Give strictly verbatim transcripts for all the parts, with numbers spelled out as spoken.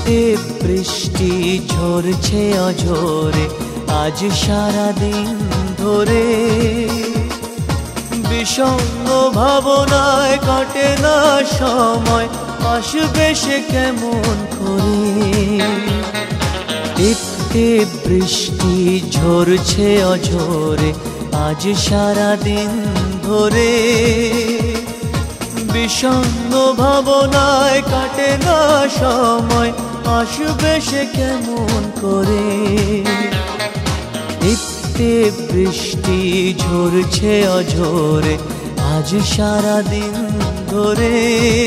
টিপ বৃষ্টি ঝরছে অঝরে আজ সারা দিন ধরে। বিষণ্ণ ভাবনায় কাটে না সময়, আসবে সে কেমন করে। টিপ টিপ বৃষ্টি ঝরছে অঝরে আজ সারা দিন ধরে। বিষণ্ণ ভাবনায় কাটে না সময়, আসবে সে কেমন করে। টিপ টিপ বৃষ্টি ঝরছে অঝরে আজ সারা দিন ধরে।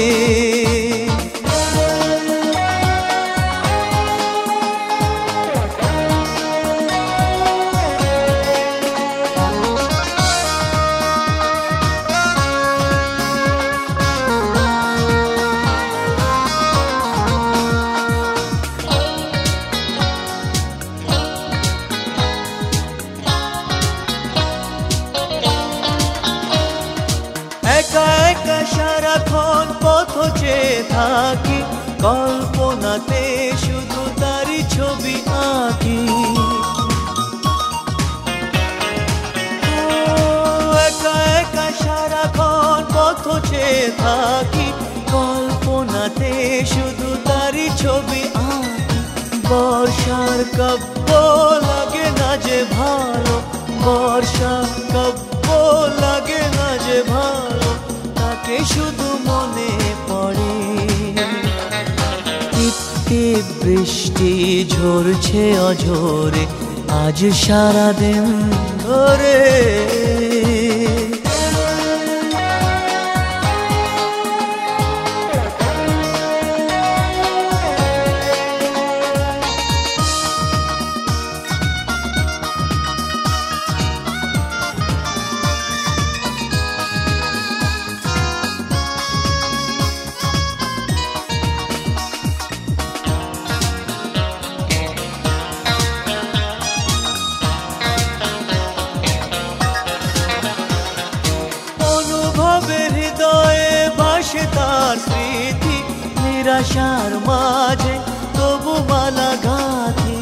একা একা সারাক্ষণ পথ চেয়ে থাকি, কল্পনাতে শুধু তারি ছবি আঁকি। একা একা সারাক্ষণ পথ চেয়ে থাকি, কল্পনাতে শুধু তারি ছবি আঁকি। বর্ষার কাব্য লাগে না যে ভালো, বর্ষার কাব্য লাগে না যে ভালো, তাকে শুধু মনে পড়ে। টিপ টিপ বৃষ্টি ঝরছে অঝরে আজ সারা দিন ধরে। হৃদয়ে ভাসে তার স্মৃতি, নিরাশার মাঝে তবু মালা গাঁথি।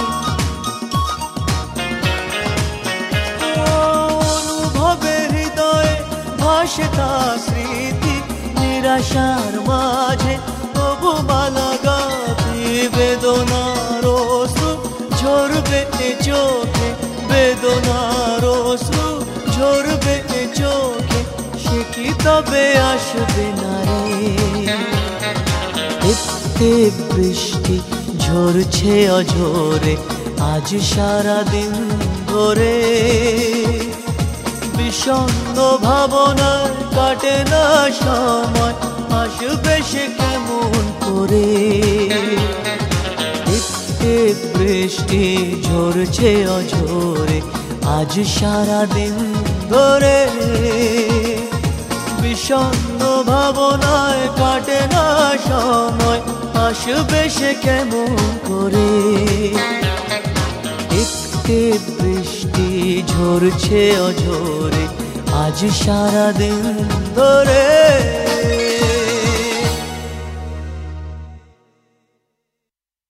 অনুভবে হৃদয়ে ভাসে তার স্মৃতি, নিরাশার মাঝে তবু মালা গাঁথি। বেদনার অশ্রু ঝরবে চোখে, বেদনার অশ্রু ঝরবে চোখে, সে কি তবে আসবে না রে। টিপ টিপ বৃষ্টি ঝরছে অঝরে আজ সারা দিন ধরে। বিষণ্ণ ভাবনায় কাটে না সময়, আসবে সে কেমন করে। টিপ টিপ বৃষ্টি ঝরছে অঝরে আজ সারা দিন ধরে। বিষণ্ণ ভাবনায় কাটে না সময়, আসবে সে কেমন করে। টিপ টিপ বৃষ্টি ঝরছে অঝরে আজ সারা দিন ধরে।